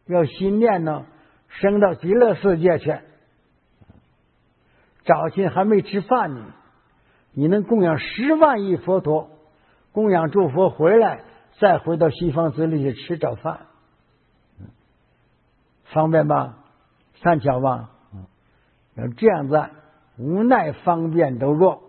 要心念呢，升到极乐世界去。早晨还没吃饭呢，你能供养10万亿佛陀，供养诸佛回来，再回到西方寺里去吃早饭，方便吧？善巧吧？要这样子，无奈方便都弱。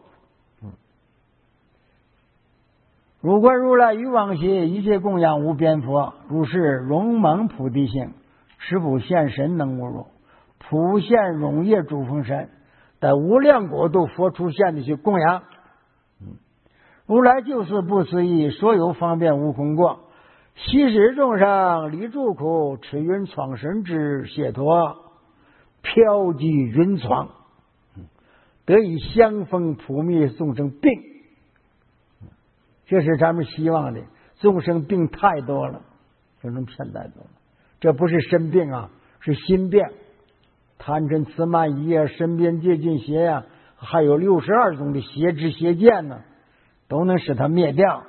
如观如来于往昔一切供养无边佛，如是容蒙菩提心，持普现神能无如，普现荣业诸风神，在无量国度佛出现的去供养。如来就是不思议，所有方便无空过，悉使众生离诸苦，持云闯神之解脱，飘居云床，得以香风普灭众生病。这是咱们希望的。众生病太多了，众生骗太多了，这不是身病啊，是心病，贪嗔痴慢疑啊，身边戒禁邪呀，还有62种的邪知邪见呢，都能使它灭掉。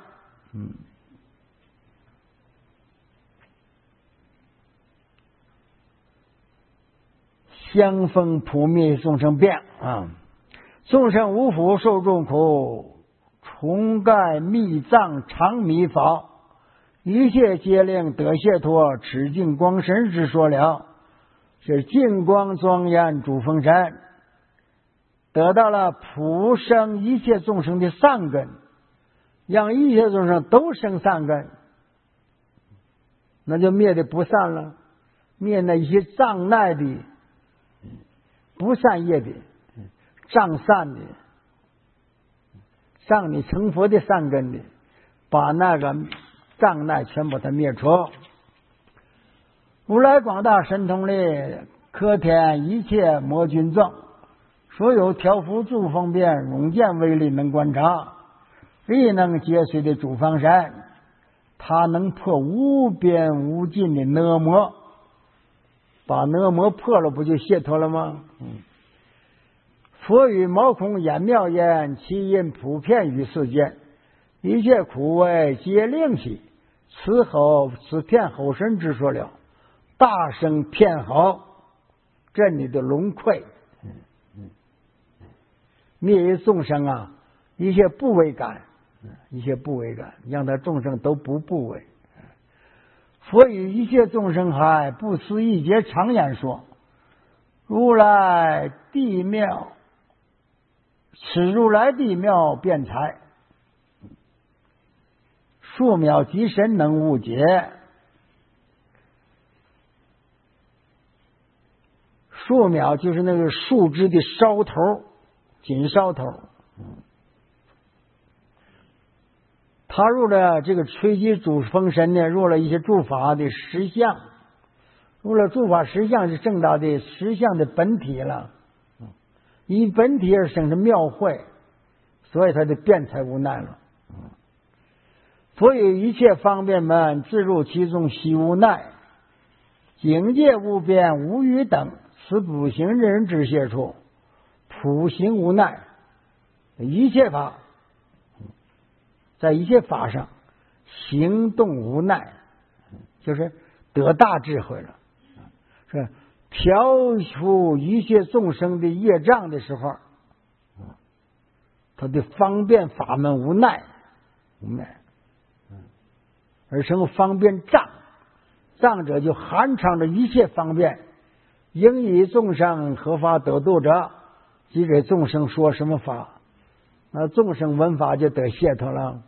香风普灭众生病啊！众生无福受众苦，虫盖密藏常迷法，一切皆令得解脱，持净光神之说了。是净光庄严主风神，得到了普生一切众生的善根，让一切众生都生善根，那就灭的不善了，灭那一些障碍的不善业的，障善的，让你成佛的善根的，把那个障碍全把它灭除。如来广大神通力，可天一切魔君众，所有调伏诸方便，容见威力能观察，力能解随的诸方神，他能破无边无尽的恶魔，把恶魔破了，不就解脱了吗？佛语毛孔眼妙言，其因普遍于世间，一切苦味皆令起，此片后身之说了，大声片吼，震你的龙溃，灭众生啊，一切不为感，一切不为感，让他众生都不为。佛与一切众生还不思一劫常言说，如来地妙，此如来地妙辩才，数秒即神能悟解。树苗就是那个树枝的梢头，紧梢头。他入了这个垂基主风神呢，入了一些诸法的实相，入了诸法实相是正道的实相的本体了。以本体而生的妙慧，所以他就辩才无奈了。佛有一切方便门，自入其中悉无奈，境界无边无余等，此不行人之解处，普行无奈。一切法，在一切法上行动无奈，就是得大智慧了。是调伏一切众生的业障的时候，他的方便法门无奈，而成方便障。障者就含藏着一切方便，应以众生合法得度者，即给众生说什么法，那众生闻法就得解脱了。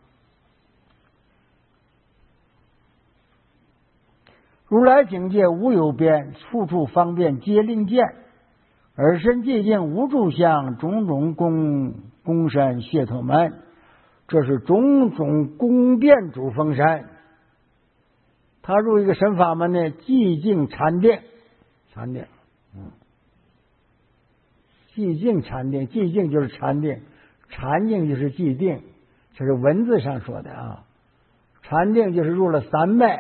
如来境界无有边，处处方便皆令见，尔身寂静无住相，种种功山解脱门，这是种种宫殿主风山。他入一个神法门呢，寂静禅定，寂静禅定，寂静就是禅定，禅定就是寂定，这是文字上说的啊。禅定就是入了三昧，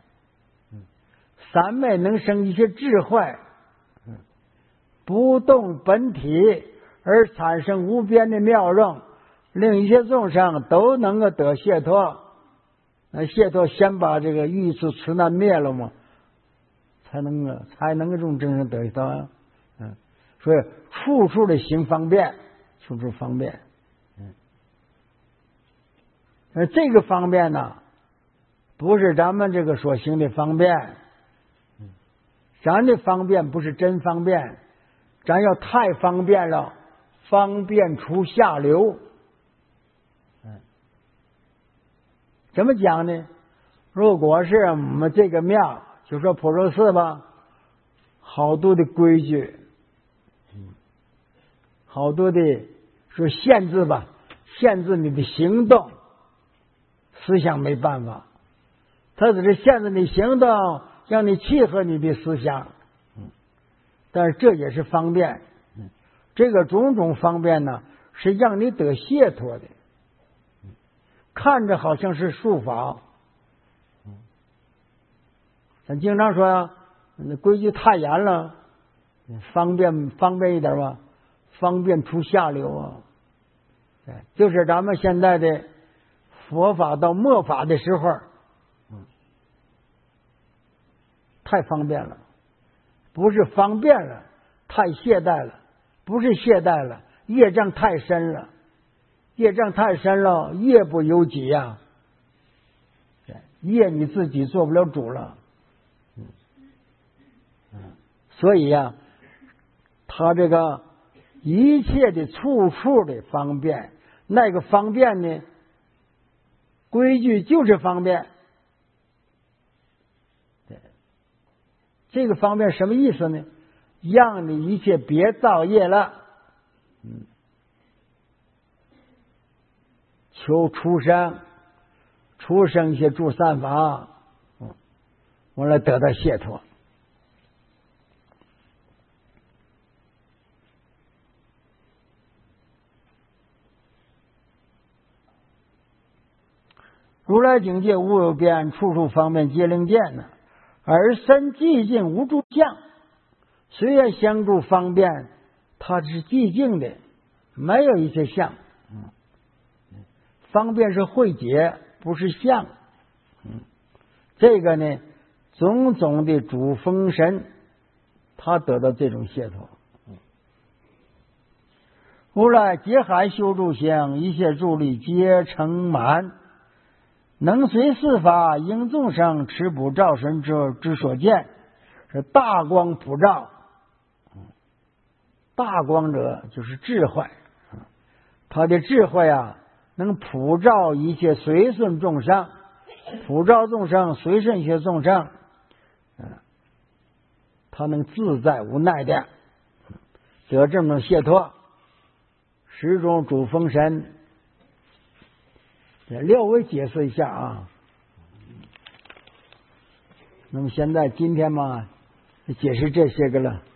三昧能生一些智慧，不动本体而产生无边的妙用，令一切众生都能够得解脱。那解脱先把这个欲痴痴难灭了嘛， 才能这种真正得到。所以处处的行方便，处处方便。而这个方便呢，不是咱们这个所行的方便，咱的方便不是真方便，咱要太方便了，方便出下流。怎么讲呢？如果是我们这个庙，就说普州寺吧，好多的规矩，好多的说限制吧，限制你的行动，思想没办法，它只是限制你行动，让你契合你的思想。但是这也是方便，这个种种方便呢，是让你得解脱的。看着好像是术法，咱经常说那规矩太严了，方便一点吧，方便出下流啊。就是咱们现在的佛法到末法的时候，太方便了，不是方便了，太懈怠了，不是懈怠了，业障太深了。业障太深了，业不由己呀，业你自己做不了主了。所以呀，他这个一切的处处的方便，那个方便呢，规矩就是方便。这个方便什么意思呢？让你一切别造业了。求出生一些助善法，我来得到解脱。如来境界无有边，处处方便皆灵见呢。而身寂静无住相，虽然相助方便，它是寂静的，没有一些相。方便是慧解，不是相。这个呢，种种的主风神，他得到这种解脱。如来皆海修诸相，一切助力皆成满，能随四法应众生，持补照神之所见，是大光普照。大光者就是智慧，他的智慧啊，能普照一切随顺众生，普照众生，随顺一切众生，他能自在无奈的得这么解脱。十种主风神，略微解释一下啊。那么现在今天嘛，解释这些个了。